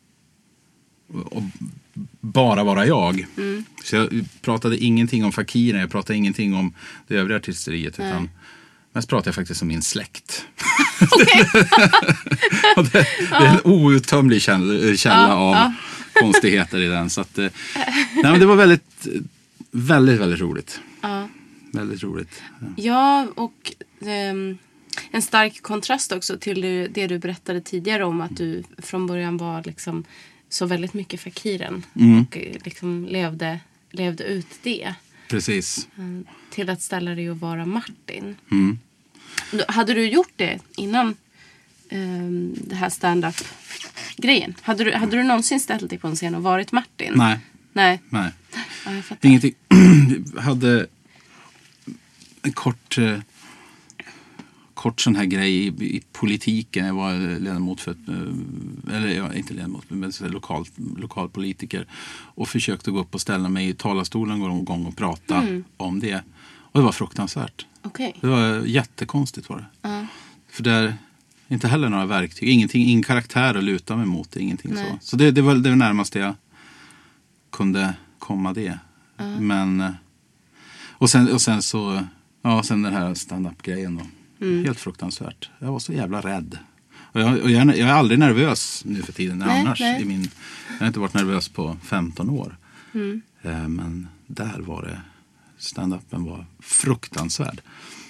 bara vara jag. Så jag pratade ingenting om fakiren, jag pratade ingenting om det övriga artisteriet, utan mest pratade jag faktiskt om min släkt. Det är en outtömlig källa av konstigheter i den. Så att, nej, men det var väldigt, väldigt, väldigt roligt. Väldigt roligt. Ja, och en stark kontrast också till det du berättade tidigare om att du från början var liksom så väldigt mycket fakiren och liksom levde ut det. Precis. Till att ställa dig och vara Martin. Hade du gjort det innan det här stand-up-grejen? Hade du någonsin ställt dig på en scen och varit Martin? Nej. Ja, jag fattar. Ingenting. Hade en kort sån här grej i politiken. Jag var ledamot för inte ledamot, men lokalpolitiker och försökte gå upp och ställa mig i talarstolen någon gång och prata om det. Och det var fruktansvärt. Okay. Det var jättekonstigt var det. För där inte heller några verktyg, ingen karaktär att luta mig mot, ingenting. Så det var det närmaste jag kunde komma det. Men och sen så sen den här stand-up-grejen då. Helt fruktansvärt. Jag var så jävla rädd. Och jag är aldrig nervös nu för tiden. Jag har inte varit nervös på 15 år. Men där var det, stand-upen var fruktansvärd.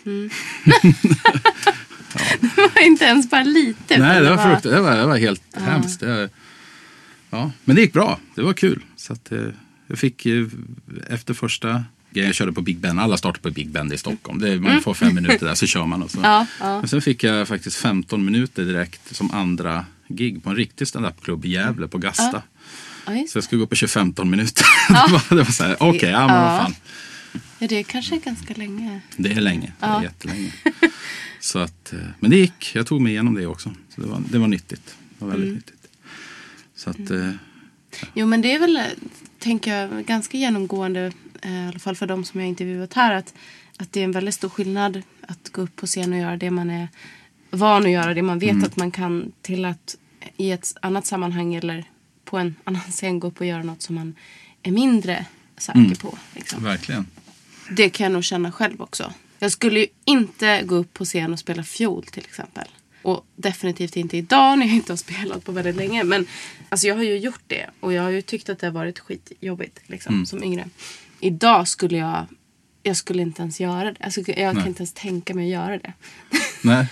Det var inte ens bara lite. Nej, det var helt hemskt. Men det gick bra. Det var kul. Så att jag fick efter första... Jag körde på Big Ben. Alla startar på Big Ben i Stockholm. Man får 5 minuter där så kör man. Och så. Men sen fick jag faktiskt 15 minuter direkt som andra gig på en riktig stand-up-klubb i Gävle på Gasta. Så jag skulle gå på 25 minuter. Det var så här, okej, men vad fan. Ja, det är kanske ganska länge. Det är länge, det är jättelänge. Så att, men det gick, jag tog mig igenom det också. Så det var nyttigt, det var väldigt nyttigt. Så att... Jo, men det är väl, tänker jag, ganska genomgående, i alla fall för de som jag intervjuat här, att det är en väldigt stor skillnad att gå upp på scen och göra det man är van att göra, det man vet att man kan, till att i ett annat sammanhang eller på en annan scen gå upp och göra något som man är mindre säker på. Liksom. Verkligen. Det kan jag nog känna själv också. Jag skulle ju inte gå upp på scen och spela fiol till exempel. Och definitivt inte idag när jag inte har spelat på väldigt länge. Men alltså jag har ju gjort det. Och jag har ju tyckt att det har varit skitjobbigt liksom, som yngre. Idag skulle jag skulle inte ens göra det. Alltså, jag kan inte ens tänka mig att göra det. Nej.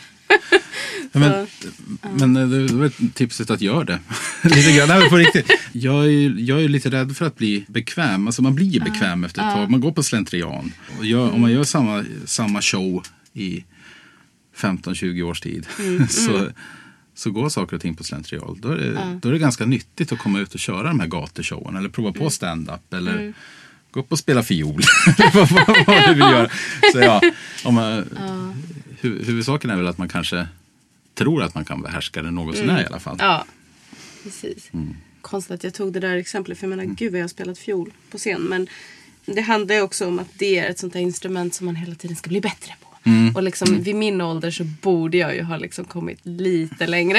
Men det var ett tipset att göra det. Lite grann. Nej, på riktigt. Jag är lite rädd för att bli bekväm. Alltså man blir ju bekväm efter ett tag. Man går på slentrian. Och om man gör samma show i 15-20 års tid så går saker och ting på slentrian. Då är det ganska nyttigt att komma ut och köra de här gateshowen. Eller prova på stand-up. Eller gå upp och spela fiol. vad du vill göra. Så huvudsaken är väl att man kanske tror att man kan behärska det något sånär i alla fall. Ja, precis. Konstigt att jag tog det där exemplet. För jag menar, gud vad jag har spelat fiol på scen. Men det handlar ju också om att det är ett sånt här instrument som man hela tiden ska bli bättre på. Och liksom vid min ålder så borde jag ju ha liksom kommit lite längre.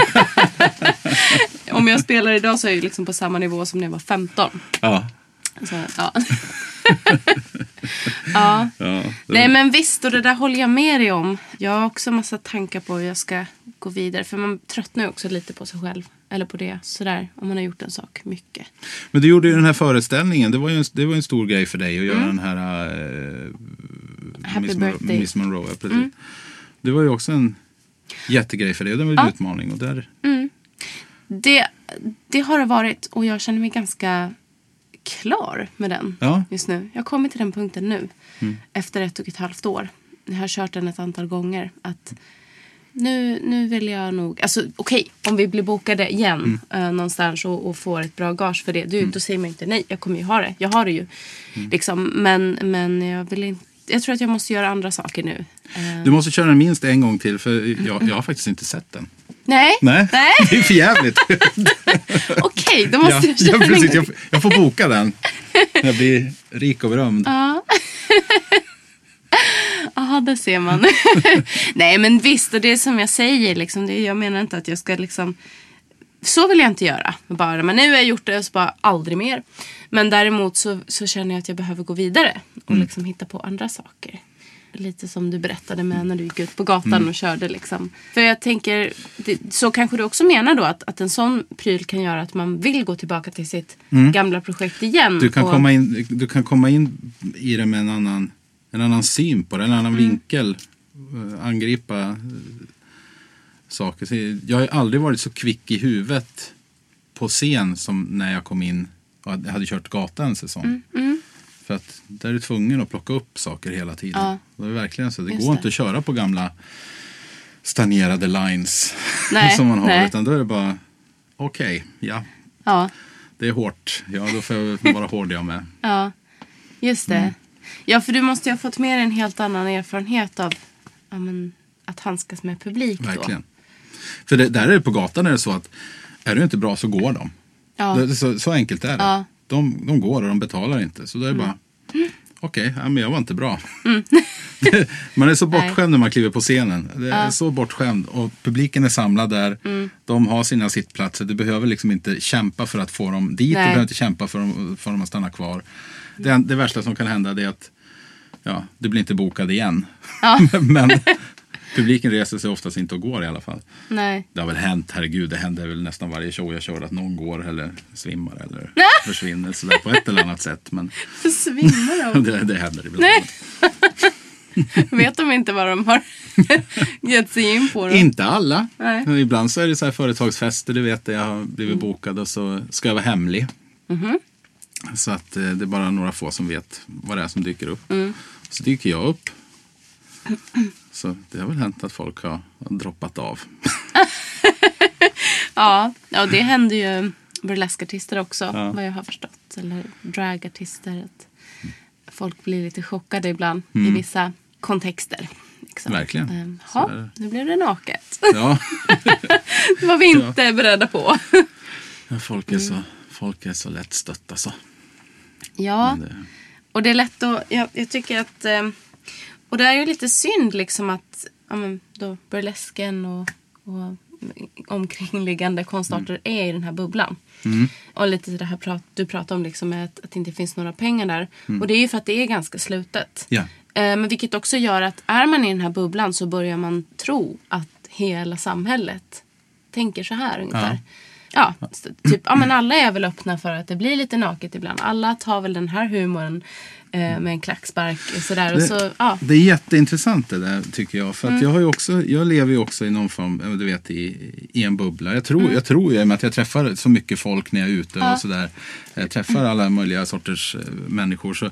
Om jag spelar idag så är jag liksom på samma nivå som när jag var 15. Ja. Så, ja. Nej, men visst, och det där håller jag med dig om. Jag har också massa tankar på hur jag ska gå vidare. För man tröttnar ju också lite på sig själv. Eller på det, sådär, om man har gjort en sak mycket. Men du gjorde ju den här föreställningen. Det var ju en stor grej för dig att göra den här Happy Birthday. Miss Monroe. Precis. Det var ju också en jättegrej för dig. Och det var en utmaning. Och där... Det har det varit. Och jag känner mig ganska klar med den just nu. Jag kommer till den punkten nu. Efter 1,5 år. Jag har kört den ett antal gånger. Att nu vill jag nog... Alltså okej, om vi blir bokade igen någonstans och får ett bra gage för det. Då säger man inte nej, jag kommer ju ha det. Jag har det ju. Liksom, men jag vill inte... Jag tror att jag måste göra andra saker nu. Du måste köra den minst en gång till. För jag har faktiskt inte sett den. Nej. Det är för jävligt. Okej, då måste jag köra den. Precis, jag får boka den. Jag blir rik och berömd. Ja, det ser man. Nej, men visst, och det är som jag säger liksom, jag menar inte att jag ska liksom, så vill jag inte göra bara, men nu har jag gjort det så bara aldrig mer. Men däremot så känner jag att jag behöver gå vidare och liksom hitta på andra saker. Lite som du berättade med när du gick ut på gatan och körde liksom. För jag tänker, så kanske du också menar då att en sån pryl kan göra att man vill gå tillbaka till sitt gamla projekt igen. Du kan komma in i det med en annan syn på det, en annan vinkel. Angripa saker. Jag har aldrig varit så kvick i huvudet på scen som när jag kom in och hade kört gatan en säsong. För att där är du tvungen att plocka upp saker hela tiden. Ja. Det är verkligen så. Det går inte att köra på gamla stagnerade lines som man har. Utan då är det bara okej, det är hårt. Ja, då får jag vara hård jag med. Ja, just det. Ja, för du måste ju ha fått med en helt annan erfarenhet av att handskas med publik. Verkligen. För där är det på gatan är det så att är du inte bra så går de. Ja. Så enkelt är det. Ja. De går och de betalar inte. Så då är det bara okej, men jag var inte bra. Man är så bortskämd när man kliver på scenen. Det är så bortskämd. Och publiken är samlad där. De har sina sittplatser. Du behöver liksom inte kämpa för att få dem dit. Du behöver inte kämpa för dem att stanna kvar. Det värsta som kan hända är att det blir inte bokad igen. Ja. Men publiken reser sig oftast inte och går i alla fall. Nej. Det har väl hänt, herregud, det händer väl nästan varje show jag kör att någon går eller svimmar eller försvinner så där på ett eller annat sätt. Men svimmar de? det händer ibland. Nej. Vet de inte vad de har gett sig in på då? Inte alla. Nej. Ibland så är det så här företagsfester, du vet, jag har blivit bokad och så ska jag vara hemlig. Så att det är bara några få som vet vad det är som dyker upp. Så dyker jag upp. Så det har väl hänt att folk har droppat av. Ja, det händer ju burleskartister också, vad jag har förstått. Eller dragartister. Att folk blir lite chockade ibland i vissa kontexter. Liksom. Verkligen. Nu blev det naket. Ja. Det var vi inte beredda på. Ja, folk är så lätt stötta så. Ja, och det är lätt att... Jag tycker att... Och det är ju lite synd liksom att då burlesken och omkringliggande konstarter är i den här bubblan. Och lite det här du pratar om liksom att det inte finns några pengar där. Och det är ju för att det är ganska slutet. Ja. Men vilket också gör att är man i den här bubblan så börjar man tro att hela samhället tänker så här ungefär. Ja, typ, men alla är väl öppna för att det blir lite naket ibland. Alla tar väl den här humorn med en klackspark och sådär. Det är jätteintressant det där tycker jag. För att jag lever ju också i någon form, du vet, i en bubbla. Jag tror ju att jag träffar så mycket folk när jag är ute och sådär. Jag träffar alla möjliga sorters människor.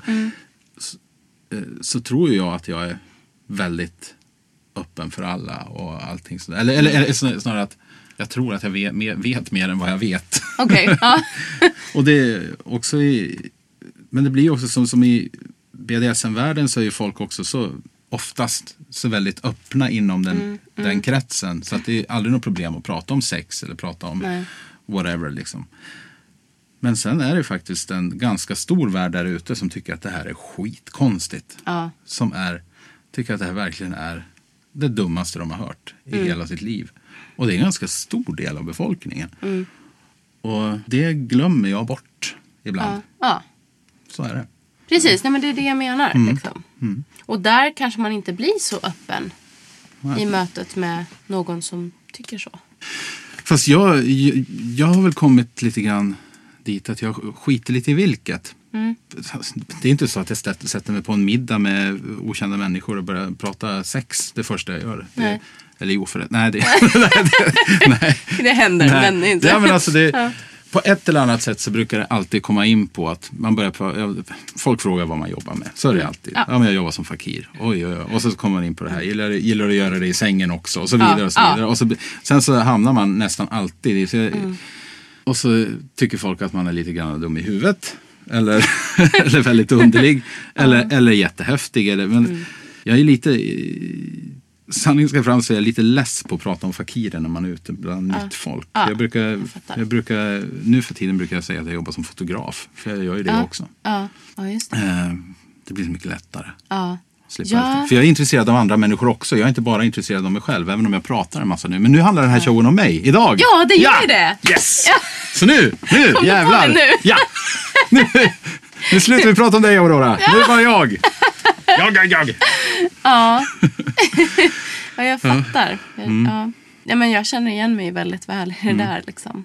Så tror jag att jag är väldigt öppen för alla och allting sådär. Eller snarare att jag tror att jag vet mer än vad jag vet. Okej, ja. Och det är också men det blir också som i BDSM-världen så är ju folk också så oftast så väldigt öppna inom den kretsen. Så att det är aldrig något problem att prata om sex eller prata om whatever liksom. Men sen är det faktiskt en ganska stor värld där ute som tycker att det här är skitkonstigt. Ja. Som tycker att det här verkligen är det dummaste de har hört i hela sitt liv. Och det är en ganska stor del av befolkningen. Och det glömmer jag bort ibland. Ja. Så är det. Precis, nej, men det är det jag menar. Liksom. Och där kanske man inte blir så öppen i mötet med någon som tycker så. Fast jag har väl kommit lite grann dit att jag skiter lite i vilket. Det är inte så att jag sätter mig på en middag med okända människor och börjar prata sex det första jag gör. Eller oförrätt. Nej, det händer, men inte. Ja, men alltså på ett eller annat sätt så brukar det alltid komma in på att man börjar folk frågar vad man jobbar med. Så är det alltid. Ja, men jag jobbar som fakir. Oj. Och så kommer man in på det här. Gillar du att göra det i sängen också? Och så vidare och så vidare. Och sen så hamnar man nästan alltid i och så tycker folk att man är lite grann dum i huvudet. Eller väldigt underlig. Eller jättehäftig. Men jag är lite... Sanningen ska fram så är jag lite less på att prata om fakirer när man är ute bland nytt folk. Jag brukar nu för tiden brukar jag säga att jag jobbar som fotograf. För jag gör ju det också. Ja, just det. Det blir så mycket lättare. Ja. För jag är intresserad av andra människor också. Jag är inte bara intresserad av mig själv, även om jag pratar en massa nu. Men nu handlar den här showen om mig, idag. Ja, det gör ju det. Yes! Ja. Så nu jävlar. Nu. Ja. Nu slutar vi prata om dig, Aurora. Nu är det bara jag. Jag. Ja. Ja, jag fattar. Ja, men jag känner igen mig väldigt väl i det där liksom.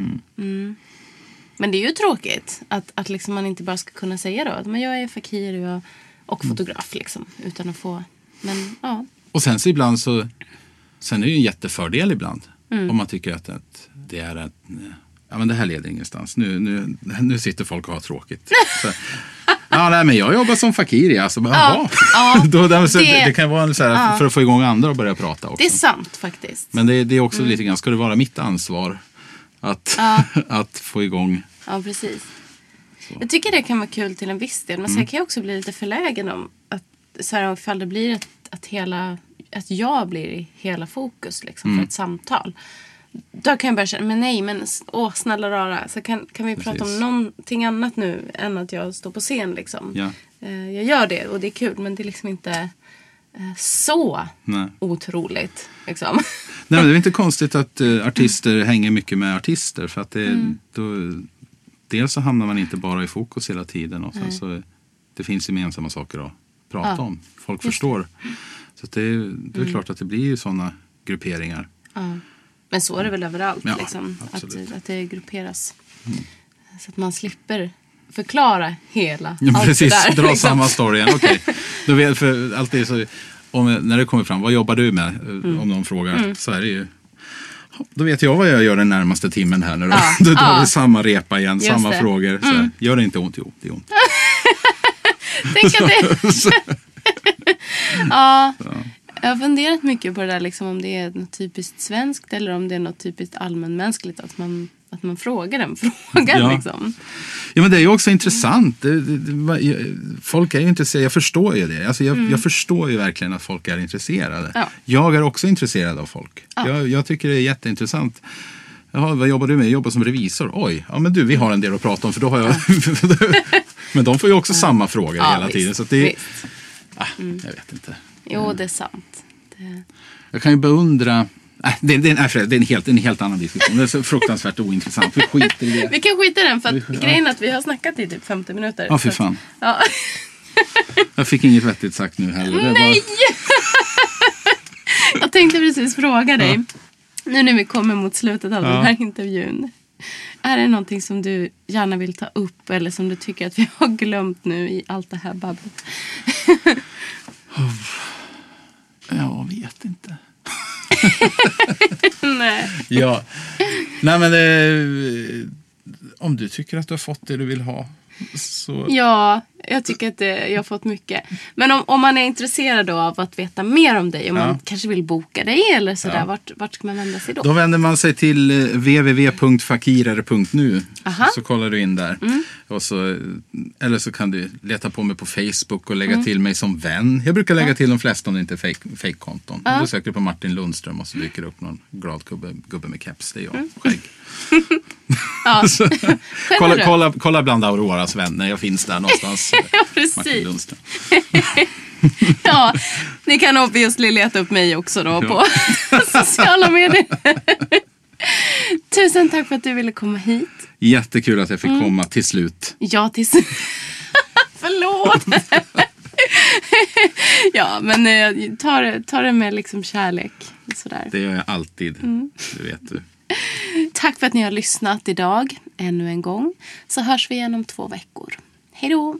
Men det är ju tråkigt att liksom man inte bara ska kunna säga då att men jag är fakir och fotograf liksom, utan att få, men ja. Och sen så ibland sen är det ju en jättefördel ibland om man tycker att det är ett men det här leder ingenstans. Nu sitter folk och har tråkigt. Så, men jag jobbar som fakir. Alltså, det kan vara så här, för att få igång andra och börja prata också. Det är sant faktiskt. Men det är också lite grann, ska det vara mitt ansvar att få igång. Ja, precis. Så. Jag tycker det kan vara kul till en viss del. Men sen kan jag också bli lite förlägen om att så här, ifall det blir att jag blir i hela fokus liksom, för ett samtal. Då kan jag börja känna, snälla rara, så kan vi prata om någonting annat nu än att jag står på scen liksom. Ja. Jag gör det och det är kul, men det är liksom inte så otroligt liksom. Nej, men det är inte konstigt att artister hänger mycket med artister, för att dels så hamnar man inte bara i fokus hela tiden och sen så det finns gemensamma saker att prata om. Folk förstår. Så det är klart att det blir ju sådana grupperingar. Men så är det väl överallt liksom, att det grupperas. Så att man slipper förklara hela allt precis, det där. Dra liksom. samma story igen. Okej. Då vet för alltid så när det kommer fram, vad jobbar du med? Om någon frågar, så är det ju. Då vet jag vad jag gör den närmaste timmen här nu. Då är det samma repa igen, just samma frågor. Så gör det inte ont? Jo, det är ont. Tänk att det... Jag har funderat mycket på det där, liksom, om det är något typiskt svenskt eller om det är något typiskt allmänmänskligt, att man frågar den frågan. Ja. Liksom. Ja, men det är ju också intressant. Folk är ju intresserade, jag förstår ju det. Alltså jag förstår ju verkligen att folk är intresserade. Ja. Jag är också intresserad av folk. Ja. Jag tycker det är jätteintressant. Jaha, vad jobbar du med? Jag jobbar som revisor. Oj, ja men du, vi har en del att prata om, för då har jag... Men de får ju också samma frågor hela tiden. Så att det... jag vet inte. Jo, det är sant. Jag kan ju beundra... Det är en helt annan diskussion. Det är så fruktansvärt ointressant. Vi skiter i det. Vi kan skita i den, för att grejen är att vi har snackat i typ 50 minuter. Ja, för fan. Ja. Jag fick inget vettigt sagt nu heller. Det Nej! Jag tänkte precis fråga dig. Nu när vi kommer mot slutet av den här intervjun. Är det någonting som du gärna vill ta upp, eller som du tycker att vi har glömt nu i allt det här babblet? Jag vet inte. Nej. Ja. Nej, men om du tycker att du har fått det du vill ha, så... Ja, jag tycker att jag har fått mycket. Men om man är intresserad då av att veta mer om dig, om man kanske vill boka dig eller sådär, vart ska man vända sig då? Då vänder man sig till www.fakirare.nu. Så kollar du in där. Och så, eller så kan du leta på mig på Facebook och lägga till mig som vän. Jag brukar lägga till de flesta om det inte är fake-konton. Du söker på Martin Lundström och så dyker det upp någon glad gubbe med keps. Det är jag, skägg. Så, kolla bland Auroras vänner. Jag finns där någonstans. Martin Lundström. Ja, ni kan obviously leta upp mig också då på sociala medier. Tusen tack för att du ville komma hit. Jättekul att jag fick komma till slut. Ja, förlåt. Ja, men ta det med liksom kärlek. Sådär. Det gör jag alltid. Det vet du. Tack för att ni har lyssnat idag ännu en gång. Så hörs vi igen om 2 veckor. Hej då!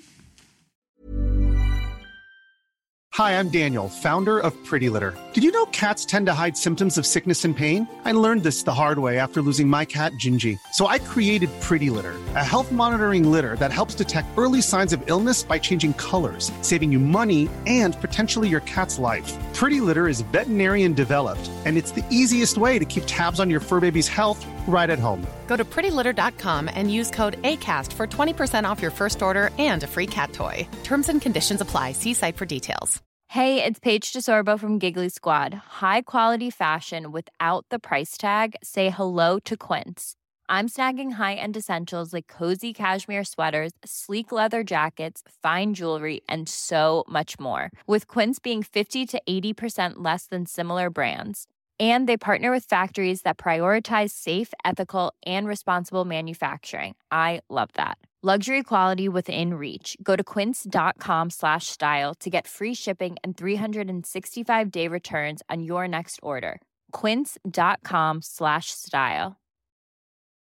Hi, I'm Daniel, founder of Pretty Litter. Did you know cats tend to hide symptoms of sickness and pain? I learned this the hard way after losing my cat, Gingy. So I created Pretty Litter, a health monitoring litter that helps detect early signs of illness by changing colors, saving you money and potentially your cat's life. Pretty Litter is veterinarian developed, and it's the easiest way to keep tabs on your fur baby's health right at home. Go to prettylitter.com and use code ACAST for 20% off your first order and a free cat toy. Terms and conditions apply. See site for details. Hey, it's Paige DeSorbo from Giggly Squad. High quality fashion without the price tag. Say hello to Quince. I'm snagging high-end essentials like cozy cashmere sweaters, sleek leather jackets, fine jewelry, and so much more. With Quince being 50 to 80% less than similar brands. And they partner with factories that prioritize safe, ethical, and responsible manufacturing. I love that. Luxury quality within reach. Go to quince.com/style to get free shipping and 365-day returns on your next order. Quince.com/style.